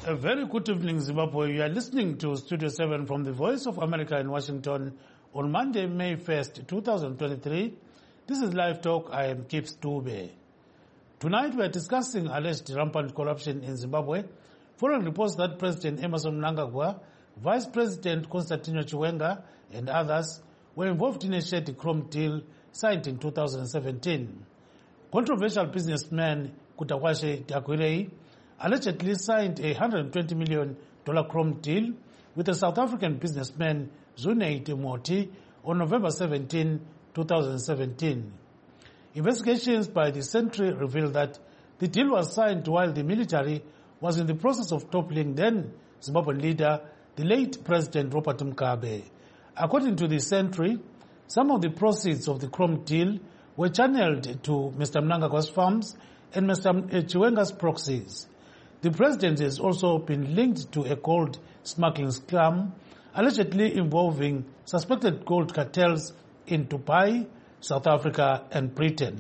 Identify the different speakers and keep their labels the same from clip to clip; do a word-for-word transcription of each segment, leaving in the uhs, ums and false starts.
Speaker 1: A very good evening, Zimbabwe. You are listening to Studio seven from the Voice of America in Washington on Monday, May first, two thousand twenty-three. This is Live Talk. I am Kip Stube. Tonight we are discussing alleged rampant corruption in Zimbabwe, following reports that President Emmerson Mnangagwa, Vice President Constantino Chiwenga, and others were involved in a shady chrome deal signed in two thousand seventeen. Controversial businessman Kutakwashe Dakwirei allegedly signed a one hundred twenty million dollars chrome deal with the South African businessman Zunei Timoti on November seventeenth, two thousand seventeen. Investigations by the Sentry revealed that the deal was signed while the military was in the process of toppling then Zimbabwean leader, the late President Robert Mugabe. According to the Sentry, some of the proceeds of the chrome deal were channeled to Mister Mnangagwa's farms and Mister Chiwenga's proxies. The president has also been linked to a gold smuggling scam, allegedly involving suspected gold cartels in Dubai, South Africa, and Britain.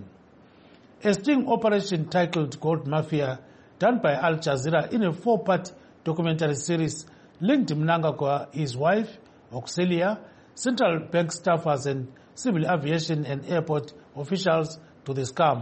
Speaker 1: A sting operation titled Gold Mafia, done by Al Jazeera in a four-part documentary series, linked Mnangagwa, his wife, Auxilia, central bank staffers, and civil aviation and airport officials to the scam.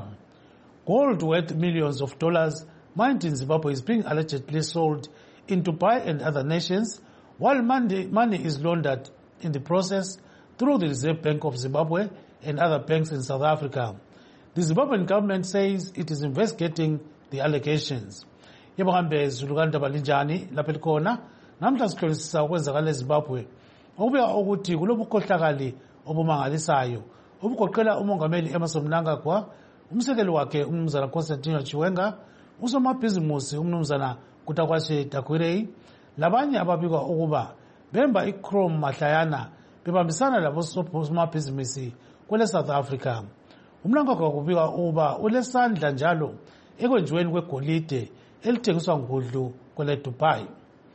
Speaker 1: Gold worth millions of dollars mined in Zimbabwe is being allegedly sold in Dubai and other nations, while money, money is laundered in the process through the Reserve Bank of Zimbabwe and other banks in South Africa. The Zimbabwean government says it is investigating the allegations. Yebohambe Zuluganda Balinjani, Lapelikona, namhla sikholisisa okwenzakala eZimbabwe. Okubeka ukuthi kulobukhohlakali obumangalisayo obugoqela umongameli Emmerson Mnangagwa, umsekeli wakhe umnumzana Constantino Chiwenga, usomabhizimusi umnumzana Kutakwashe Dakwirei, labanye ababikwa ukuba bemba iChrome mahlayana bebambisana labosomabhizimusi kwele South Africa. Umnangagwa kubikwa ukuba ulesandla njalo ekwenziweni kwegolide elithengiswa ngudlu kwele Dubai.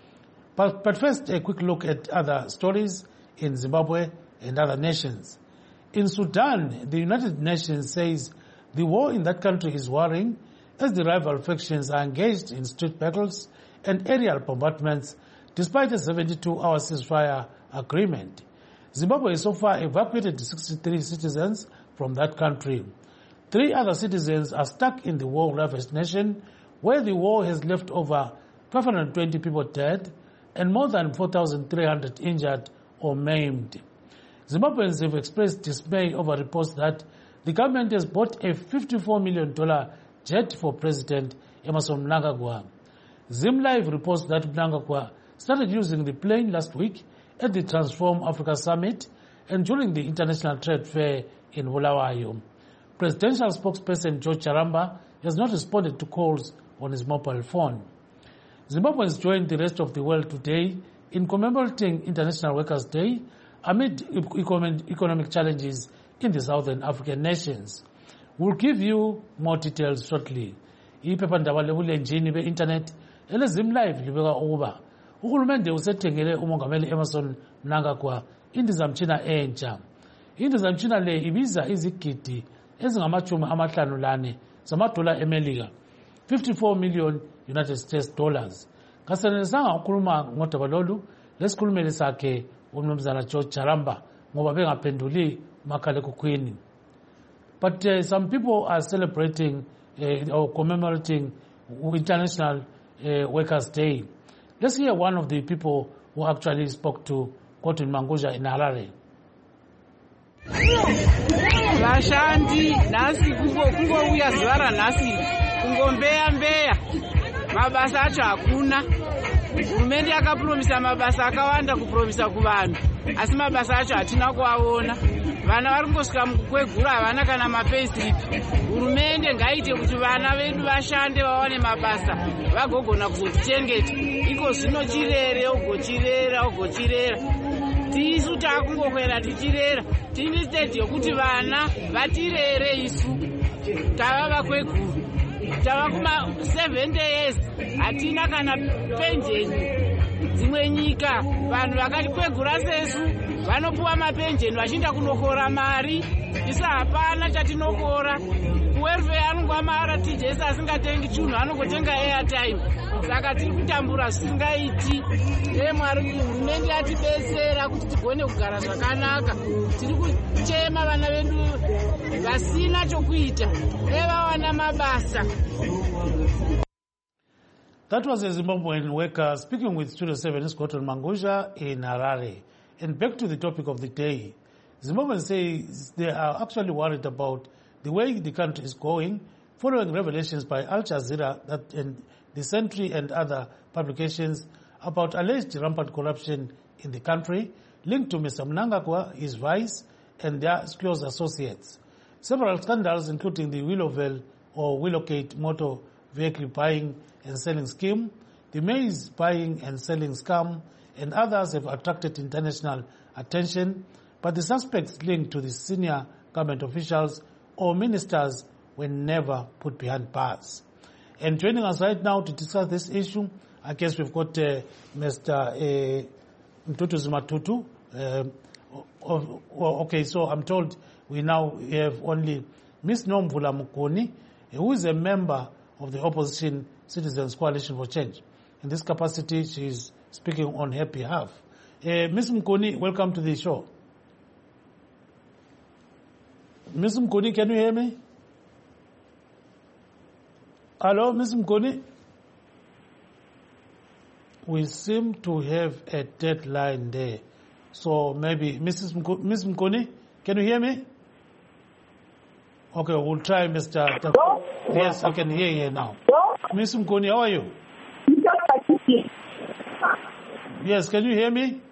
Speaker 1: But, but first, a quick look at other stories in Zimbabwe and other nations. In Sudan, the United Nations says the war in that country is worrying as the rival factions are engaged in street battles and aerial bombardments despite a seventy-two hour ceasefire agreement. Zimbabwe has so far evacuated sixty-three citizens from that country. Three other citizens are stuck in the war-ravaged nation, where the war has left over five hundred twenty people dead and more than four thousand three hundred injured or maimed. Zimbabweans have expressed dismay over reports that the government has bought a fifty-four million dollars jet for President Emmerson Mnangagwa. ZimLive reports that Mnangagwa started using the plane last week at the Transform Africa Summit and during the International Trade Fair in Bulawayo. Presidential spokesperson George Charamba has not responded to calls on his mobile phone. Zimbabweans joined the rest of the world today in commemorating International Workers' Day amid economic challenges in the southern African nations. We'll give you more details shortly. Iphephandaba lebulenjini be-internet eleZimLive libeka ukuba uhulumende usethengele umongameli Emmerson Mnangagwa indizamtshina entsha. Indizamtshina le ibiza izigidi ezingamachumi amahlanu lane zamadola eMelika, fifty-four million United States dollars. Kasenelisanga ukhuluma ngodaba lolu lesikhulumeli sakhe umnumzana George Charamba ngoba bengaphenduli makhalekhukhwini. But uh, some people are celebrating uh, or commemorating International uh, Workers' Day. Let's hear one of the people who actually spoke to Cotton Mangosha in Harare.
Speaker 2: Vashandi nasi kungouya zuva ranhasi kungombeya mbeya mabasa acho hakuna. Hurumende yakapuromisa mabasa akawanda kupuromisa kuvanhu asi mabasa acho hatina kuaona. Vana vari kungosvika mukukwegura havana kana mapayslip. Hurumende ngaite kuti vana vedu vashande vawane mabasa vagogona kuzotichengeta. Iko zvino chirere ugochirera ugochirera. Tisu takungokwera tichirera. Tine stage yokuti vana vatirere isu. Tava vakwegura. Tava kuma seventy years. Hatina kana penjeni. Dzimwe nyika vanhu vakatikwegura sesu vanopuwa mapenjeni vachienda kunokora mari. Isa hapana chatinokora. Welfare anongwa mara tijesa asingatengi chinhu anongotenga airtime. Saka tiri kutambura zvisingaiti. Ee Mwari hurumende yatibetsera kuti tigone kugara zvakanaka. Tiri kuchema vana vedu vasina chokuita. Evawana mabasa.
Speaker 1: That was a Zimbabwean worker speaking with Studio seven Scotland Mangusha in Harare. And back to the topic of the day. Zimbabweans say they are actually worried about the way the country is going following revelations by Al Jazeera that in the Century and other publications about alleged rampant corruption in the country linked to Mister Mnangagwa, his vice, and their close associates. Several scandals, including the Willowvale or Willowgate motor vehicle buying and selling scheme, the maize buying and selling scam, and others have attracted international attention, but the suspects linked to the senior government officials or ministers were never put behind bars. And joining us right now to discuss this issue, I guess we've got uh, Mister Uh, Mtutu Zimatutu. Uh, oh, oh, okay, so I'm told we now have only Miz Nomvula Mukoni, who is a member of the Opposition Citizens Coalition for Change. In this capacity, she is speaking on her behalf. Uh, Miz Mukoni, welcome to the show. Miz Mukoni, can you hear me? Hello, Miz Mukoni? We seem to have a deadline there. So maybe, Missus Mko- Miz Mukoni, can you hear me? Okay, we'll try Mister T- yes, I can hear you now. Miz Mukoni, how are you? Yes, can you hear me?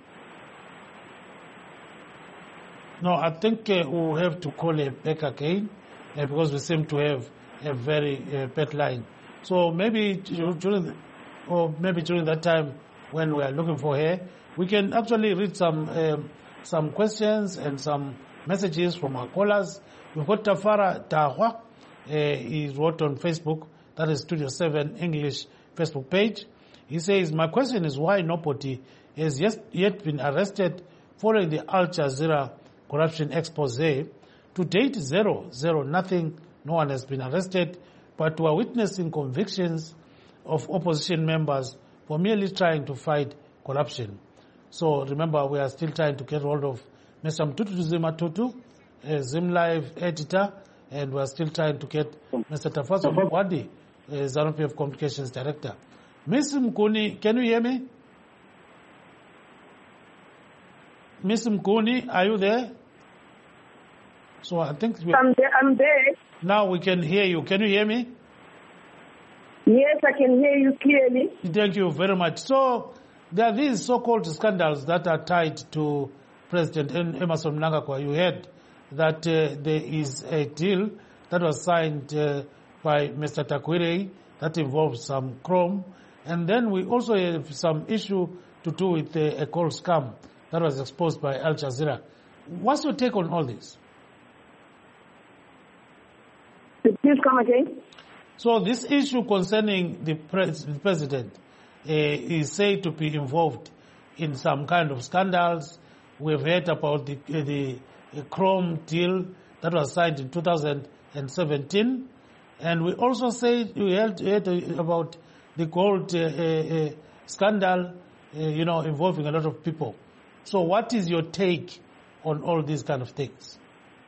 Speaker 1: No, I think uh, we'll have to call her back again uh, because we seem to have a very uh, bad line. So maybe during, the, or maybe during that time when we are looking for her, we can actually read some um, some questions and some messages from our callers. We've got Tafara Tahwa. Uh, he wrote on Facebook, that is Studio seven English Facebook page. He says, my question is why nobody has yet been arrested following the Al Jazeera corruption expose. To date, zero, zero, nothing. No one has been arrested, but we are witnessing convictions of opposition members for merely trying to fight corruption. So remember, we are still trying to get hold of Mister Mtutu Zimatutu, a ZimLive editor, and we are still trying to get Mister Tafaso Mwadi, ZANU P F Communications Director. Miz Mukoni, can you hear me? Miz Mukoni, are you there? So I think we
Speaker 3: I'm there. I'm there.
Speaker 1: Now we can hear you. Can you hear me?
Speaker 3: Yes, I can hear you clearly.
Speaker 1: Thank you very much. So there are these so-called scandals that are tied to President Emmerson Mnangagwa. You heard that uh, there is a deal that was signed uh, by Mister Takwirei that involves some chrome. And then we also have some issue to do with uh, a coal scam that was exposed by Al Jazeera. What's your take on all this?
Speaker 3: Please come again.
Speaker 1: So this issue concerning the, pres- the president uh, is said to be involved in some kind of scandals. We've heard about the, uh, the uh, Chrome deal that was signed in two thousand seventeen. And we also said we heard, heard about the gold uh, uh, scandal, uh, you know, involving a lot of people. So what is your take on all these kind of things?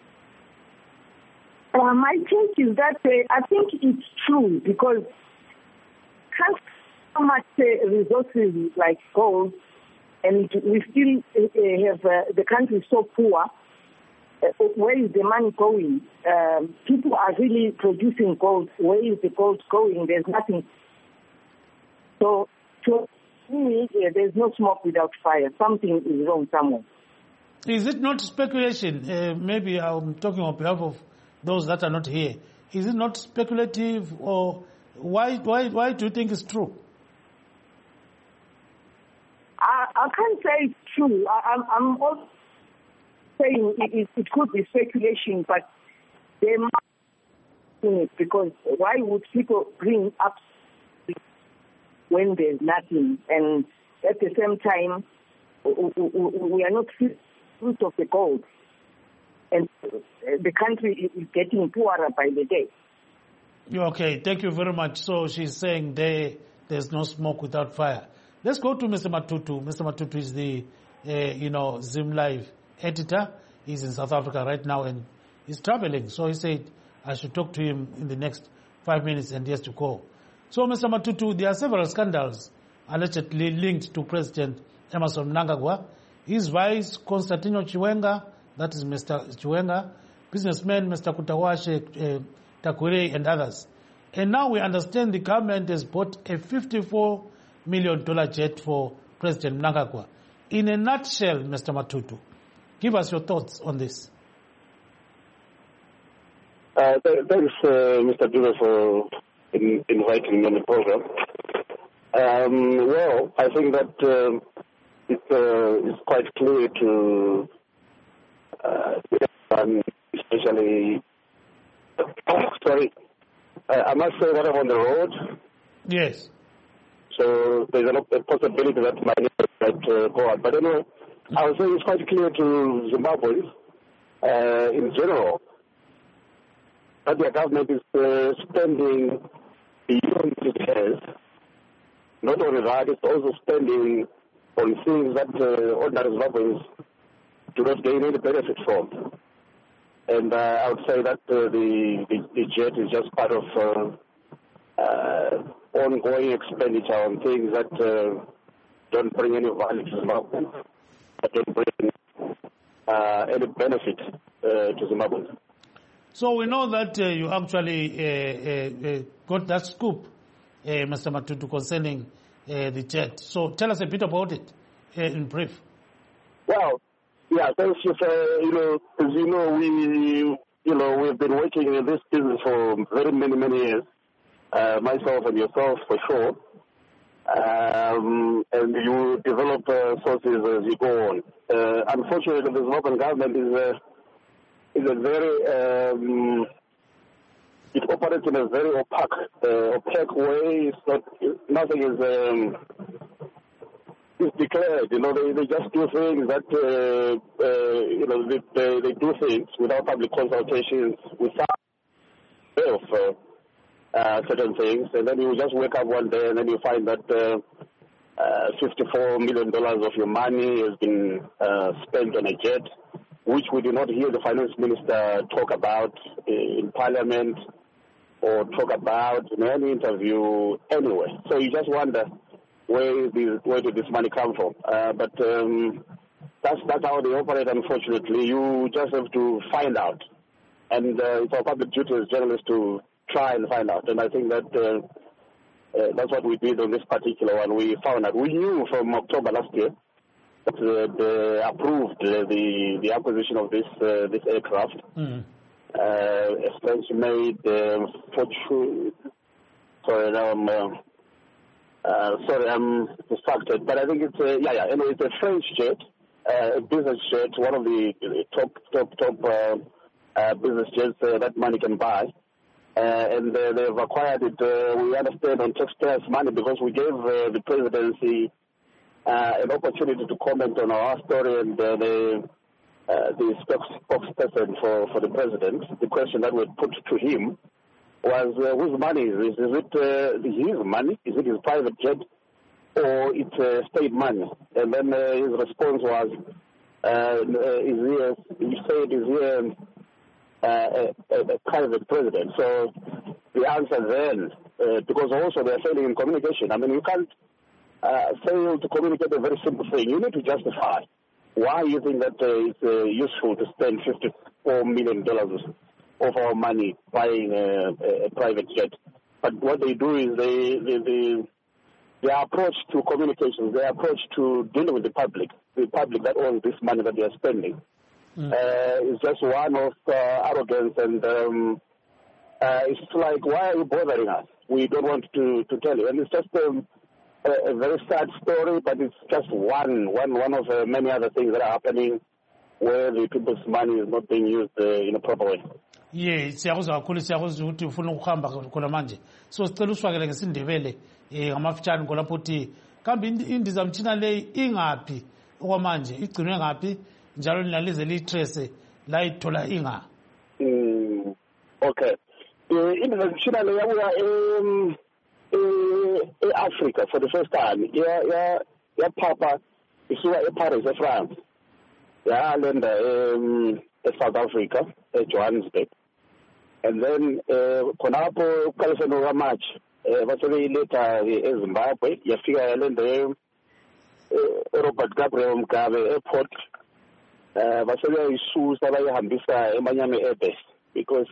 Speaker 3: Uh, my take is that uh, I think it's true because can't so much uh, resources like gold, and we still uh, have uh, the country is so poor. Uh, where is the money going? Um, people are really producing gold. Where is the gold going? There's nothing. So, to me, uh, there's no smoke without fire. Something is wrong somewhere.
Speaker 1: Is it not speculation? Uh, maybe I'm talking on behalf of those that are not here. Is it not speculative, or why why why do you think it's true?
Speaker 3: I, I can't say it's true. I, I'm, I'm also saying it, it, it could be speculation, but they must do it because why would people bring up when there's nothing? And at the same time, we are not fruit of the gold. And the country is getting poorer by the day.
Speaker 1: Okay, thank you very much. So she's saying there, there's no smoke without fire. Let's go to Mister Matutu. Mister Matutu is the, uh, you know, Zim Live editor. He's in South Africa right now and he's traveling. So he said I should talk to him in the next five minutes and he has to go. So Mister Matutu, there are several scandals allegedly linked to President Emmerson Mnangagwa. His vice, Constantino Chiwenga, that is Mister Chiwenga, businessman Mister Kutawashe uh, Takwire and others. And now we understand the government has bought a fifty-four million dollars jet for President Mnangagwa. In a nutshell, Mister Matutu, give us your thoughts on this.
Speaker 4: Uh, th- thanks, uh, Mister Dube, for in- inviting me on the program. Um, well, I think that uh, it, uh, it's quite clear to uh, especially, oh, sorry, uh, I must say that I'm on the road.
Speaker 1: Yes.
Speaker 4: So there's a possibility that my name might uh, go out. But anyway, I would say it's quite clear to Zimbabweans uh, in general that their government is uh, spending beyond its has. Not only that, it's also spending on things that uh, ordinary Zimbabweans do not gain any benefit from. And uh, I would say that uh, the, the, the jet is just part of uh, uh, ongoing expenditure on things that uh, don't bring any value to Zimbabwe, that don't bring uh, any benefit uh, to Zimbabwe.
Speaker 1: So we know that uh, you actually uh, uh, uh, got that scoop, uh, Mister Matutu, concerning uh, the jet. So tell us a bit about it uh, in brief.
Speaker 4: Well, yeah, thanks. Uh, you know, as you know, we, you know, we've been working in this business for very many, many years. Uh, myself and yourself, for sure. Um, and you develop uh, sources as you go on. Uh, unfortunately, the Zimbabwean government is a, is a very, um, it operates in a very opaque, uh, opaque way. It's not, nothing is, um, is declared. You know, they, they just do things that, uh, uh, you know, they, they, they do things without public consultations, without of, uh, Uh, certain things, and then you just wake up one day and then you find that uh, uh, fifty-four million dollars of your money has been uh, spent on a jet, which we do not hear the finance minister talk about in parliament or talk about in any interview anyway. So you just wonder where, this, where did this money come from? Uh, but um, that's, that's how they operate, unfortunately. You just have to find out. And uh, it's our public duty as journalists to try and find out, and I think that uh, uh, that's what we did on this particular one. We found out. We knew from October last year that uh, they approved uh, the the acquisition of this uh, this aircraft. Mm. Uh, a French-made uh, Fortune. Sorry, now I'm uh, uh, sorry, I'm distracted. But I think it's uh, yeah, yeah. Anyway, it's a French jet, uh, a business jet, one of the top top top uh, uh, business jets uh, that money can buy. Uh, and uh, they've acquired it, uh, we understand, on taxpayers' money because we gave uh, the presidency uh, an opportunity to comment on our story, and uh, the, uh, the spokesperson for, for the president, the question that was put to him was, uh, whose money is this? Is it uh, his money? Is it his private jet? Or it's uh, state money? And then uh, his response was, uh, is he, he said, is he a, Uh, a, a private president. So the answer then, uh, because also they're failing in communication. I mean, you can't uh, fail to communicate a very simple thing. You need to justify why you think that uh, it's uh, useful to spend fifty-four million dollars of our money buying a, a private jet. But what they do is they, they, they their approach to communications, their approach to dealing with the public, the public that owns this money that they are spending, Mm. Uh, it's just one of uh, arrogance, and um, uh, it's like, why are you bothering us? We don't want to, to tell you. And it's just um, a, a very sad story, but it's just one one, one of uh, many other things that are happening where the people's money is not being used uh, in a proper way.
Speaker 1: Yeah, siyakuzwa kakhulu siyakuzwa ukuthi ufuna ukuhamba khona manje. So sicela usifakele ngesindebele eh ngamafutshane ngolapho uthi kambe indizamtshina leyi ingaphi okwamanje igcinwe ngaphi njalo linalize liyitrace la ithola inga.
Speaker 4: Mm, okay. Uh, indiza mtshina le yabuya em e-Africa for the first time. Ya ya yaphapha isuka eParis eFrance. Yalenda em eSouth Africa, eJohannesburg. And then khonapho uqalise no March eh basebeyiletha eZimbabwe yafika yalenda Robert Gabriel Mugabe airport. Uh, basebe isusa bayihambisa eManyame Airbase because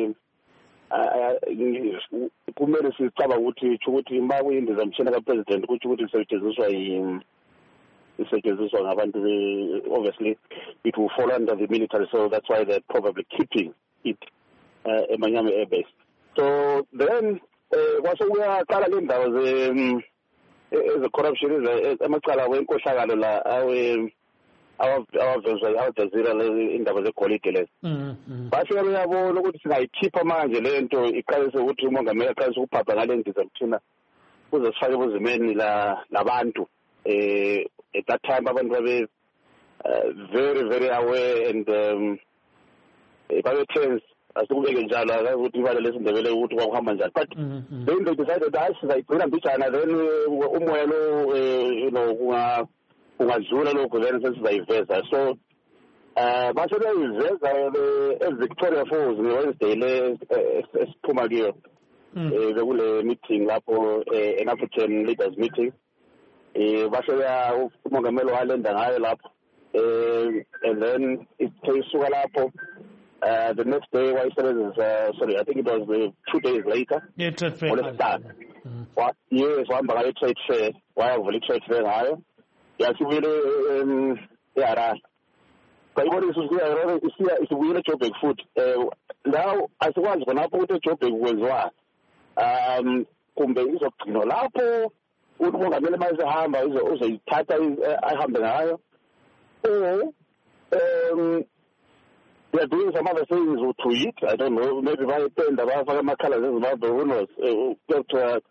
Speaker 4: kumele sicaba ukuthi ukuthi uma kuyindiza mtshina kapresident ukuthi ukuthi isetshenziswa isetshenziswa ngabantu obviously it will fall under the military, so that's why they're probably keeping it uh, eManyame Airbase. So then kwase kuyaqala le ndawo ze eze corruption amacala wenkohlakalo la awe awavezwa Al-Jazeera indaba zegolide lezi bafika beyabona ukuthi singayikhipha manje le nto iqalise ukuthi umongameli aqalise ukuphapha ngale ndiza mthina kuze sifake ebuzimeni labantu eh at that time abantu babe very very aware and um babe tense asikubeke njalo ukuthi imali lesindebele ukuthi kwakuhamba njani, but then they decided that sizayigcina mbijana, then umoya lo you know kunga ungadlula lokho then sesizayiveza. So uh basebeyiveza eVictoria Falls ngeWednesday le esiphuma kiyo bekule meeting lapho an African leaders meeting eh baseya umongameli walenda ngayo lapho eh and then isuka lapho uh the next day wayisebenzisa sorry I think it was uh, two days later
Speaker 1: yeah trade fair
Speaker 4: what yes wahamba ngayo trade fair wayavula trade fair ngayo yasibuyele yara kayibona isukuya isiya isibuyele Joburg futhi now asikwazi khonapho ukuthi Joburg kwenziwa um kumbe izogcino lapho umongameli mayisehamba uzoyithatha ahambe ngayo or um they are doing some other things to it. I don't know, maybe bayipenda bafaka amakhala eZimbabwe, who knows, kuthiwa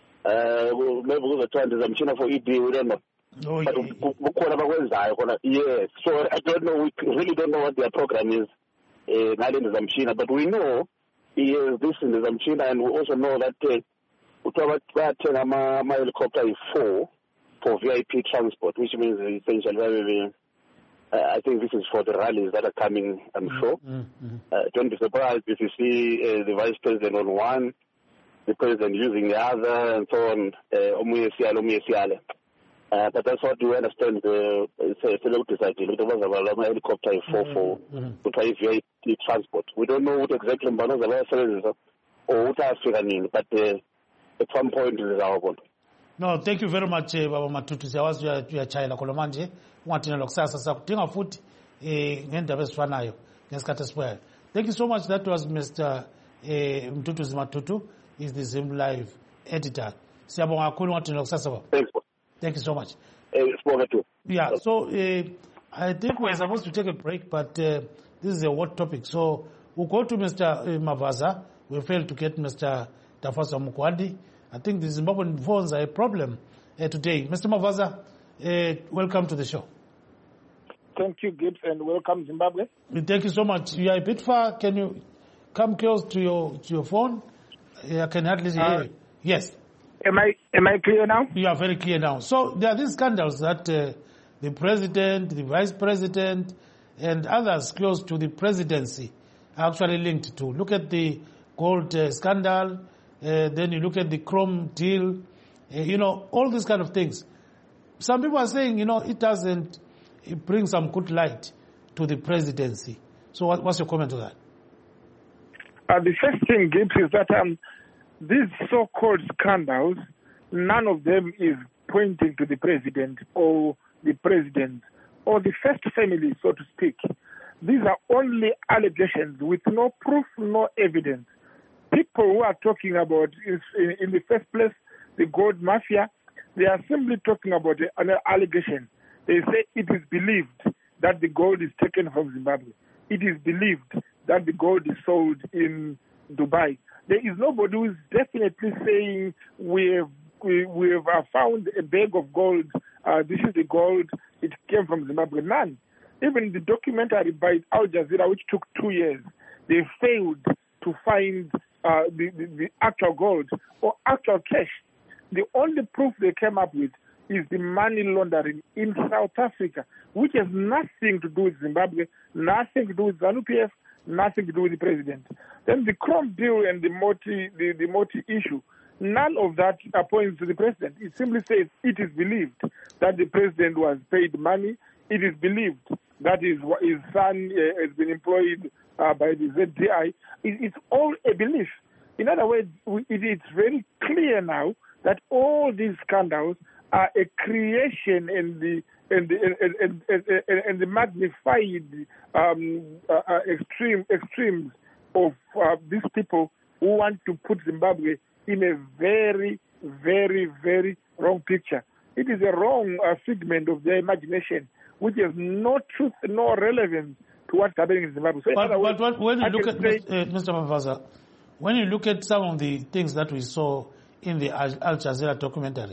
Speaker 4: uh maybe kuzothandisa mtshina for E D, we don't know.
Speaker 1: Oh,
Speaker 4: but kukhona bakwenzayo khona. Yes, so I don't know, we really don't know what their program is ngale ndiza mtshina, but we know yes this is ndiza mtshina, and we also know that kuthiwa bathenga ama helicopter four for V I P transport, which means essentially Uh, I think this is for the rallies that are coming, I'm sure. Mm-hmm. Uh, don't be surprised if you see uh, the vice president on one, the president using the other, and so on. Uh, uh, but that's what we understand. It's a decided. It was a helicopter for for to try V I P transport. We don't know what exactly Mbanoza or what African, but uh, at some point it is our goal.
Speaker 1: No, thank you very much Baba Matutu. Siyawazi uyachayela khona manje ungathina lokusasa sakudinga futhi eh ngendaba ezifanayo ngesikhathi esibuyayo. Thank you so much. That was Mister eh Mtutu Matutu, is the Zim Live editor. Siyabonga kakhulu ungathina lokusasa baba.
Speaker 4: Thanks.
Speaker 1: Thank you so much.
Speaker 4: Eh too.
Speaker 1: Yeah, so uh, I think we're supposed to take a break, but uh, this is a hot topic. So we'll go to Mister Mavaza. We failed to get Mister Tafosa Mukwadi. I think the Zimbabwean phones are a problem uh, today. Mister Mavaza, uh, welcome to the show.
Speaker 5: Thank you, Gibbs, and welcome, Zimbabwe.
Speaker 1: Thank you so much. You are a bit far. Can you come close to your to your phone? I can hardly hear uh, you. Yes.
Speaker 5: Am I am I clear now?
Speaker 1: You are very clear now. So there are these scandals that uh, the president, the vice president, and others close to the presidency are actually linked to. Look at the gold uh, scandal. Uh, then you look at the Chrome deal, uh, you know, all these kind of things. Some people are saying, you know, it doesn't it bring some good light to the presidency. So what, what's your comment to that?
Speaker 5: Uh, the first thing, Gibbs, is that um, these so-called scandals, none of them is pointing to the president or the president or the first family, so to speak. These are only allegations with no proof, no evidence. People who are talking about, is, in, in the first place, the gold mafia, they are simply talking about an allegation. They say it is believed that the gold is taken from Zimbabwe. It is believed that the gold is sold in Dubai. There is nobody who is definitely saying we have, we, we have found a bag of gold. Uh, this is the gold. It came from Zimbabwe. None. Even the documentary by Al Jazeera, which took two years, they failed to find uh, the, the, the actual gold or actual cash. The only proof they came up with is the money laundering in South Africa, which has nothing to do with Zimbabwe, nothing to do with ZANU-P F, nothing to do with the president. Then the Chrome deal and the multi the, the multi issue, none of that points to the president. It simply says it is believed that the president was paid money. It is believed that his, his son uh, has been employed uh, by the Z D I. It, it's all a belief. In other words, we, it, it's very clear now that all these scandals are a creation and the and the and, and, and, and, and the magnified um, uh, uh, extreme extremes of uh, these people who want to put Zimbabwe in a very, very, very wrong picture. It is a wrong uh, figment of their imagination, which has no truth, no relevance to what's happening in Zimbabwe. So
Speaker 1: but,
Speaker 5: words,
Speaker 1: but when you
Speaker 5: I
Speaker 1: look at
Speaker 5: say,
Speaker 1: uh, Mister Mavaza, when you look at some of the things that we saw in the Al Jazeera documentary,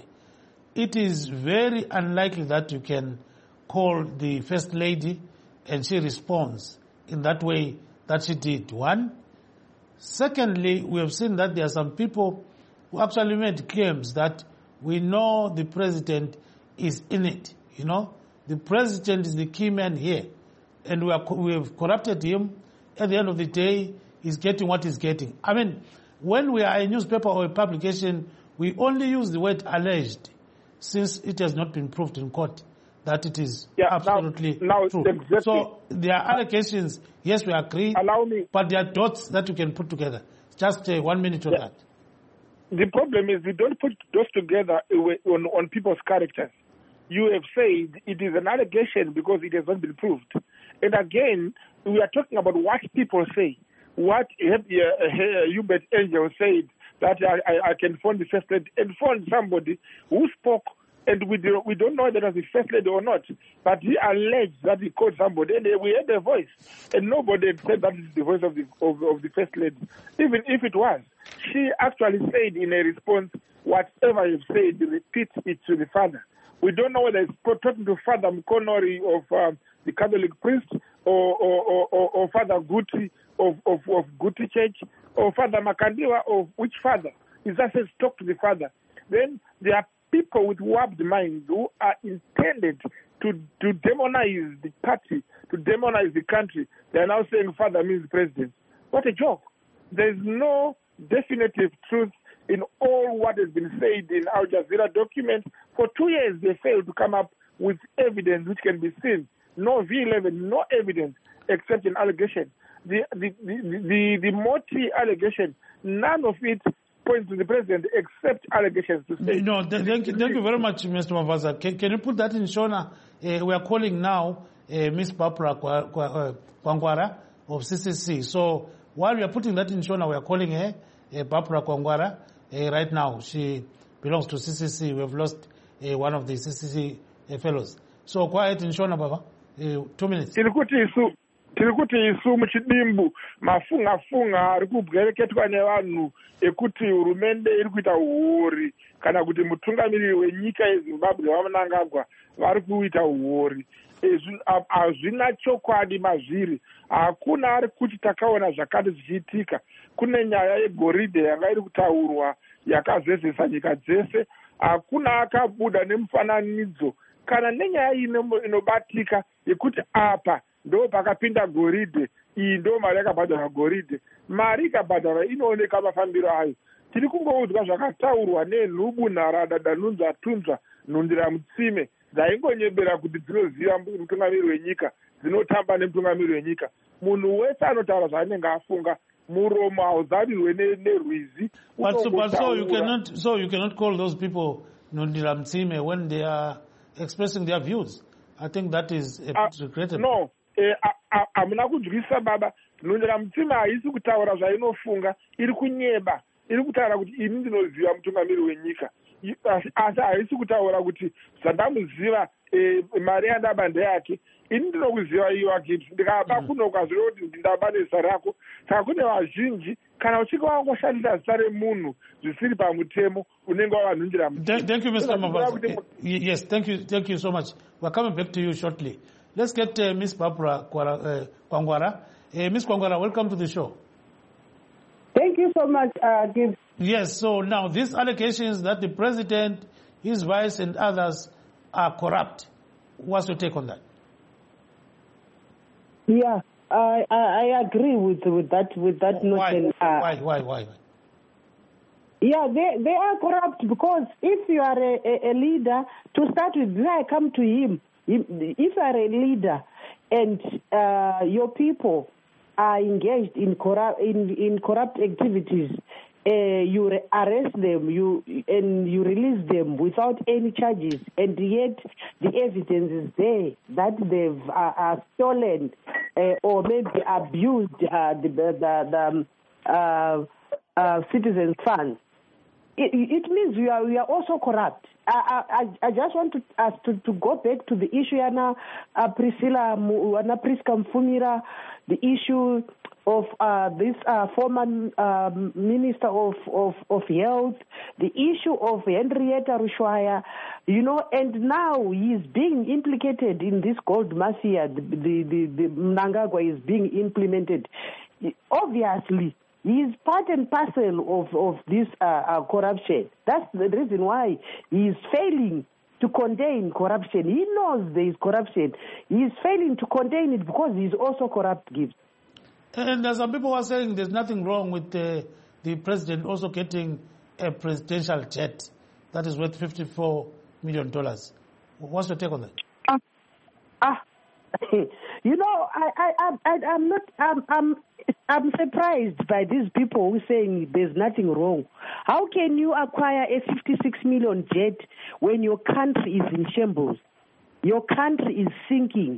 Speaker 1: it is very unlikely that you can call the First Lady and she responds in that way that she did. One. Secondly, we have seen that there are some people who actually made claims that we know the president is in it. You know, the president is the key man here, and we, are, we have corrupted him. At the end of the day, he's getting what he's getting. I mean, when we are a newspaper or a publication, we only use the word alleged, since it has not been proved in court that it is yeah, absolutely
Speaker 5: now, now
Speaker 1: true.
Speaker 5: Exactly.
Speaker 1: So there are allegations, yes, we agree,
Speaker 5: Allow me.
Speaker 1: but there are dots that you can put together. Just uh, one minute on
Speaker 5: yeah.
Speaker 1: that.
Speaker 5: The problem is we don't put dots together on, on people's characters. You have said it is an allegation because it has not been proved. And again, we are talking about what people say. What uh, uh, Hubert Angel said, that I, I, I can phone the First Lady and phone somebody who spoke, and we, do, we don't know whether it was the First Lady or not, but he alleged that he called somebody, and we heard a voice, and nobody had said that is the voice of the, of, of the First Lady. Even if it was, she actually said in a response, whatever you've said, repeat it to the father. We don't know whether it's talking to Father Mkonori of um, the Catholic priest, or, or, or, or Father Guti of, of, of Guti Church, or Father Makandiwa of which father. He just says, talk to the father. Then there are people with warped minds who are intended to, to demonize the party, to demonize the country. They are now saying father means president. What a joke. There is no definitive truth in all what has been said in Al Jazeera document. For two years, they failed to come up with evidence which can be seen. No V eleven, no evidence except an allegation. The the the the, the Moti allegation, none of it points to the president except allegations to say.
Speaker 1: No, th- thank you, thank you very much, Mister Mavaza. Can, can you put that in Shona? Uh, we are calling now uh, Miss Barbara Kwangwara of C C C. So while we are putting that in Shona, we are calling her uh, Barbara Kwangwara. Uh, right now, she belongs to C C C. We have lost uh, one of the C C C uh, fellows. So quiet in Shona, Baba. Uh, two minutes.
Speaker 5: tiri kuti isu muchidimbu mafunga funga ari kubwereketwa nevanhu ekuti hurumende iri kuita uori kana kuti mutungamiriri wenyika yeZimbabwe vaMnangagwa vari kuita uori. Hazvina chokwadi mazviri. Hakuna ari kuti takaona zvakati zvichiitika. Kune nyaya yegoridhe yanga iri kutaurwa yakazezesa nyika dzese. Hakuna akabuda nemufananidzo kana nenyaya inobatika yekuti apa ndo pakapinda goridhe, iyi ndo mari yakabhadhara goridhe. Mari ikabhadhara inooneka mafambiro ayo. Tiri kungoudzwa zvakataurwa nenhubu, nharada, danunzva, tunzva, nhundira, mutsime dzaingonyebera kuti dzinoziva mutungamiriri wenyika, dzinotamba nemutungamiriri wenyika. Munhu wese anotaura zvaanenge afunga, muromo hauzarirwe nerwizi.
Speaker 1: But, so, but so you cannot so you cannot call those people nhundira, mutsime when they are expressing their views. I think that is a
Speaker 5: uh,
Speaker 1: bit regrettable.
Speaker 5: No. Hamuna kunzwisa baba. Nhundira mutsime haisi kutaura zvainofunga, iri kunyeba, iri kutaura kuti ini ndinoziva mutungamiriri wenyika. Asi haisi kutaura kuti zvandamuziva mari yandaba ndeyake, ini ndinokuziva iyo akiti ndikaba kuno ukaziva kuti ndaba nezita rako. Saka kune vazhinji kana uchinge wangoshandisa zita remunhu zvisiri pamutemo unenge wavanhundira mutsime.
Speaker 1: Thank you, Mister Mavaza. Yes, thank you, thank you so much. We're coming back to you shortly. let's get uh, Miss Barbara uh, Kwangwara. Uh, Miss Kwangwara, welcome to the show.
Speaker 6: Thank you so much, uh, Gibbs.
Speaker 1: Yes, so now these allegations that the president, his vice and others are corrupt. What's your take on that?
Speaker 6: Yeah, I I, I agree with with that with that
Speaker 1: why?
Speaker 6: notion. Uh,
Speaker 1: why? Why? Why?
Speaker 6: Yeah, they they are corrupt because if you are a, a, a leader, to start with, I come to him. If, if you are a leader and uh, your people are engaged in corrupt in, in corrupt activities, uh, you re- arrest them, you and you release them without any charges, and yet the evidence is there that they've uh, uh, stolen uh, or maybe abused uh, the the, the um, uh, uh, citizens' funds. It, it means we are we are also corrupt. I I, I just want to, uh, to to go back to the issue, Anna uh, Priscilla Anna Priska Mfumira, the issue of uh, this uh, former uh, Minister of, of, of Health, the issue of Henrietta Rushwaya, you know, and now he is being implicated in this gold mafia. The the, the, the Mnangagwa is being implemented. Obviously, he is part and parcel of, of this uh, uh, corruption. That's the reason why he is failing to contain corruption. He knows there is corruption. He is failing to contain it because he is also corrupt, Gibbs.
Speaker 1: And uh, some people are saying there's nothing wrong with uh, the president also getting a presidential jet that is worth fifty-four million dollars. What's your take on that?
Speaker 6: Ah, uh, uh, you know, I, I, I, I'm not, I'm, I'm, I'm surprised by these people who are saying there's nothing wrong. How can you acquire a fifty-six million jet when your country is in shambles? Your country is sinking.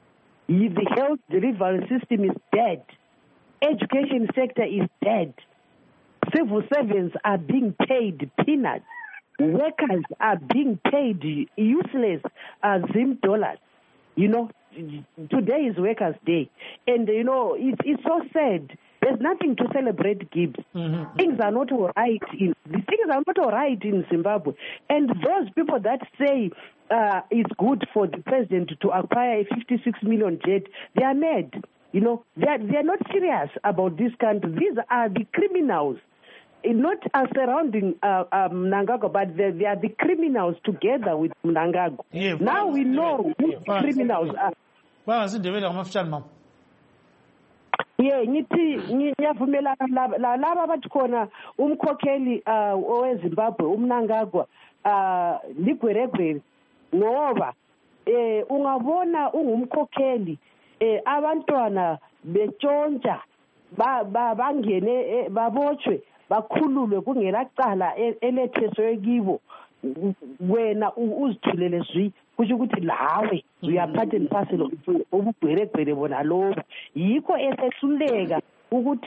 Speaker 6: The health delivery system is dead. Education sector is dead. Civil servants are being paid peanuts. Workers are being paid useless uh, Zim dollars. You know, today is Workers' Day. And, you know, it's, it's so sad. There's nothing to celebrate, Gibbs. Mm-hmm. Things are not all right. In, things are not all right in Zimbabwe. And those people that say uh, it's good for the president to acquire a fifty-six million jet, they are mad. You know, they are, they are not serious about this country. These are the criminals, not uh, surrounding uh, uh, Mnangagwa, but they, they are the criminals together with Mnangagwa. Yeah, now we know who yeah, the criminals are. Yeah, ngithi ngiyavumelana laba bathi khona umkhokheli oweZimbabwe uMnangagwa uh ligweregwe ngoba eh ungabona ungumkhokheli eh abantwana betshontsha ba bangene babotshwe bakhululwe kungelacala eletheswe kibo wena uzithulele zwi kusho ukuthi lawe uyaphatha impaselo ubugweregwere bona lobo yikho esehluleka ukuthi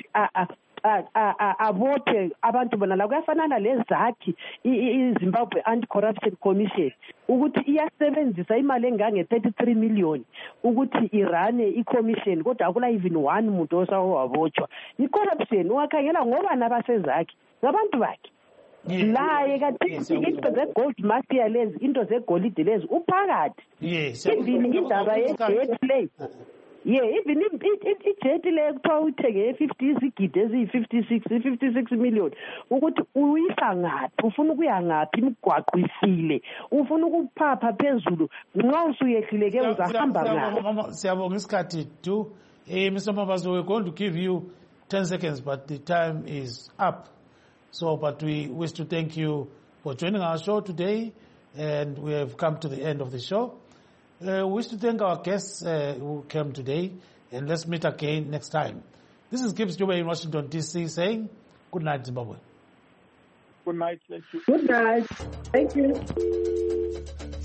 Speaker 6: abothe abantu bona la kuyafanana lezakhi iZimbabwe Anti-Corruption Commission ukuthi iyasebenzisa imali engange thirty-three million ukuthi irane i-commission kodwa akula even one muntu osawabotshwa i-corruption wakhangela ngoba nabasezakhi ngabantu bakhe la ekathi into ze-gold mafia lezi into zegolide lezi uphakathi even indaba ye-jet play yeah even i-jet le kuthiwa uthenge fifty izigidi eziyi-fifty-six i-fifty-six million ukuthi uyisa ngaphi ufuna ukuya ngaphi imigwaqo ifile ufuna ukuphapha phezulu nxa usuyehlileke uzahamba ngaphi.
Speaker 1: Siyabonga isikhathi tu eh Mister Mabaso, we're going to give you ten seconds but the time is up. So, but we wish to thank you for joining our show today, and we have come to the end of the show. Uh, we wish to thank our guests uh, who came today, and let's meet again next time. This is Gibbs Dube in Washington, D C saying, good night, Zimbabwe.
Speaker 5: Good night. Thank you.
Speaker 6: Good night. Thank you.